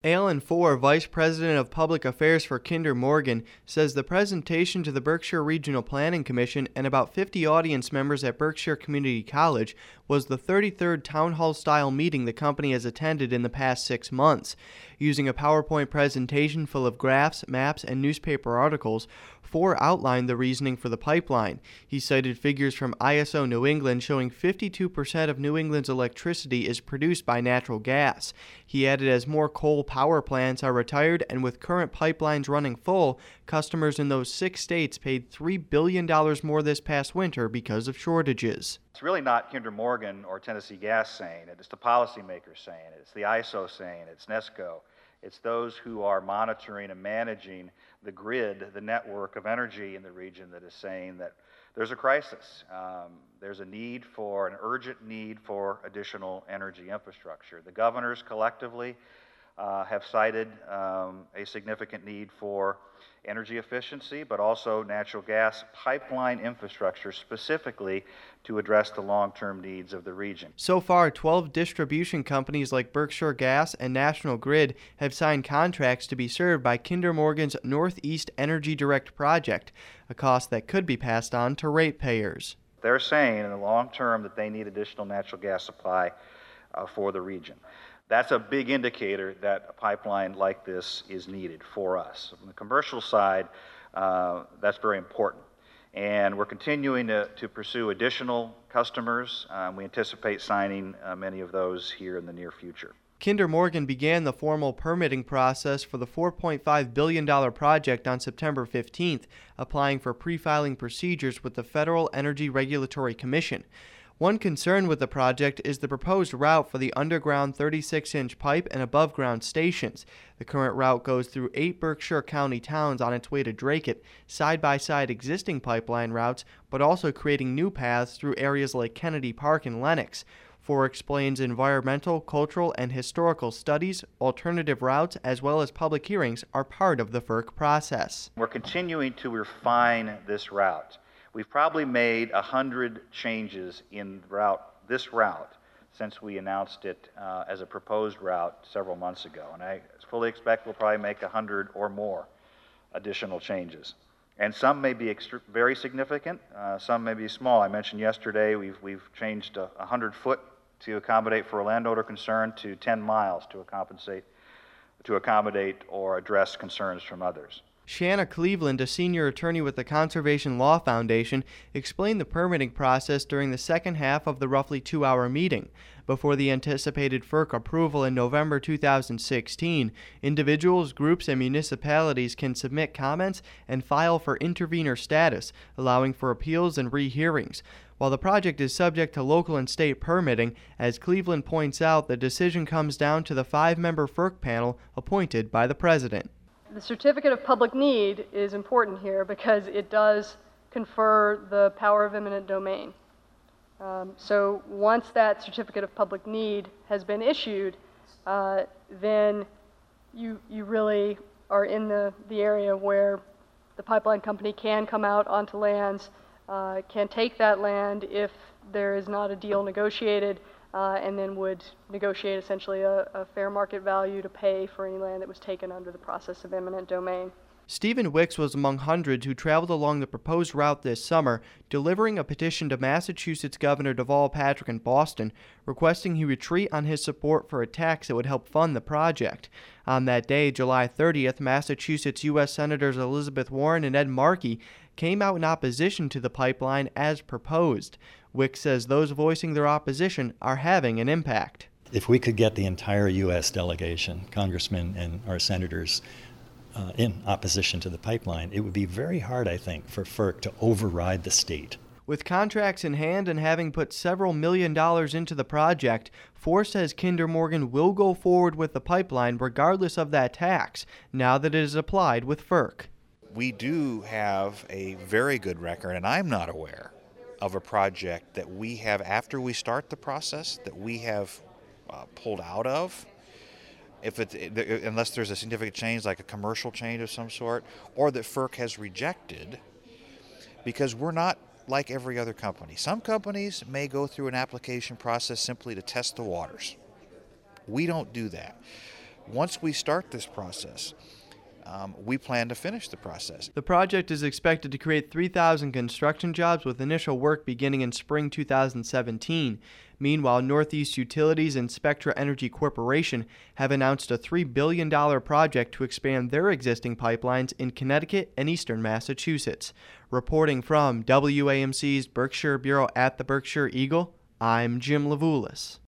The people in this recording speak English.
Alan Four, Vice President of Public Affairs for Kinder Morgan, says the presentation to the Berkshire Regional Planning Commission and about 50 audience members at Berkshire Community College was the 33rd town hall-style meeting the company has attended in the past 6 months. Using a PowerPoint presentation full of graphs, maps, and newspaper articles, Four outlined the reasoning for the pipeline. He cited figures from ISO New England showing 52% of New England's electricity is produced by natural gas. He added as more coal power plants are retired and with current pipelines running full, customers in those 6 states paid $3 billion more this past winter because of shortages. It's really not Kinder Morgan or Tennessee Gas saying it. It's the policymakers saying it. It's the ISO saying it. It's NESCO. It's those who are monitoring and managing the grid, the network of energy in the region that is saying that there's a crisis. There's an urgent need for additional energy infrastructure. The governors collectively have cited a significant need for energy efficiency, but also natural gas pipeline infrastructure specifically to address the long-term needs of the region. So far, 12 distribution companies like Berkshire Gas and National Grid have signed contracts to be served by Kinder Morgan's Northeast Energy Direct project, a cost that could be passed on to ratepayers. They're saying in the long term that they need additional natural gas supply for the region. That's a big indicator that a pipeline like this is needed for us. On the commercial side, that's very important. And we're continuing to pursue additional customers. We anticipate signing many of those here in the near future. Kinder Morgan began the formal permitting process for the $4.5 billion project on September 15th, applying for pre-filing procedures with the Federal Energy Regulatory Commission. One concern with the project is the proposed route for the underground 36-inch pipe and above-ground stations. The current route goes through 8 Berkshire County towns on its way to Dracut, side-by-side existing pipeline routes, but also creating new paths through areas like Kennedy Park and Lenox. Four explains environmental, cultural, and historical studies, alternative routes, as well as public hearings are part of the FERC process. We're continuing to refine this route. We've probably made 100 changes in this route since we announced it as a proposed route several months ago. And I fully expect we'll probably make 100 or more additional changes. And some may be very significant, some may be small. I mentioned yesterday we've changed 100 foot to accommodate for a landowner concern to 10 miles to accommodate or address concerns from others. Shanna Cleveland, a senior attorney with the Conservation Law Foundation, explained the permitting process during the second half of the roughly 2-hour meeting. Before the anticipated FERC approval in November 2016, individuals, groups, and municipalities can submit comments and file for intervenor status, allowing for appeals and rehearings. While the project is subject to local and state permitting, as Cleveland points out, the decision comes down to the 5-member FERC panel appointed by the President. The certificate of public need is important here because it does confer the power of eminent domain. So once that certificate of public need has been issued, then you really are in the area where the pipeline company can come out onto lands, can take that land if there is not a deal negotiated, and then would negotiate essentially a fair market value to pay for any land that was taken under the process of eminent domain. Stephen Wicks was among hundreds who traveled along the proposed route this summer, delivering a petition to Massachusetts Governor Deval Patrick in Boston, requesting he retreat on his support for a tax that would help fund the project. On that day, July 30th, Massachusetts U.S. Senators Elizabeth Warren and Ed Markey came out in opposition to the pipeline as proposed. Wicks says those voicing their opposition are having an impact. If we could get the entire U.S. delegation, congressmen and our senators, in opposition to the pipeline, it would be very hard, I think, for FERC to override the state. With contracts in hand and having put several $1 million into the project, Four says Kinder Morgan will go forward with the pipeline regardless of that tax, now that it is applied with FERC. We do have a very good record, and I'm not aware of a project that we have, after we start the process, that we have pulled out of. Unless there's a significant change, like a commercial change of some sort, or that FERC has rejected, because we're not like every other company. Some companies may go through an application process simply to test the waters. We don't do that. once we start this process, we plan to finish the process. The project is expected to create 3,000 construction jobs, with initial work beginning in spring 2017. Meanwhile, Northeast Utilities and Spectra Energy Corporation have announced a $3 billion project to expand their existing pipelines in Connecticut and eastern Massachusetts. Reporting from WAMC's Berkshire Bureau at the Berkshire Eagle, I'm Jim Levulis.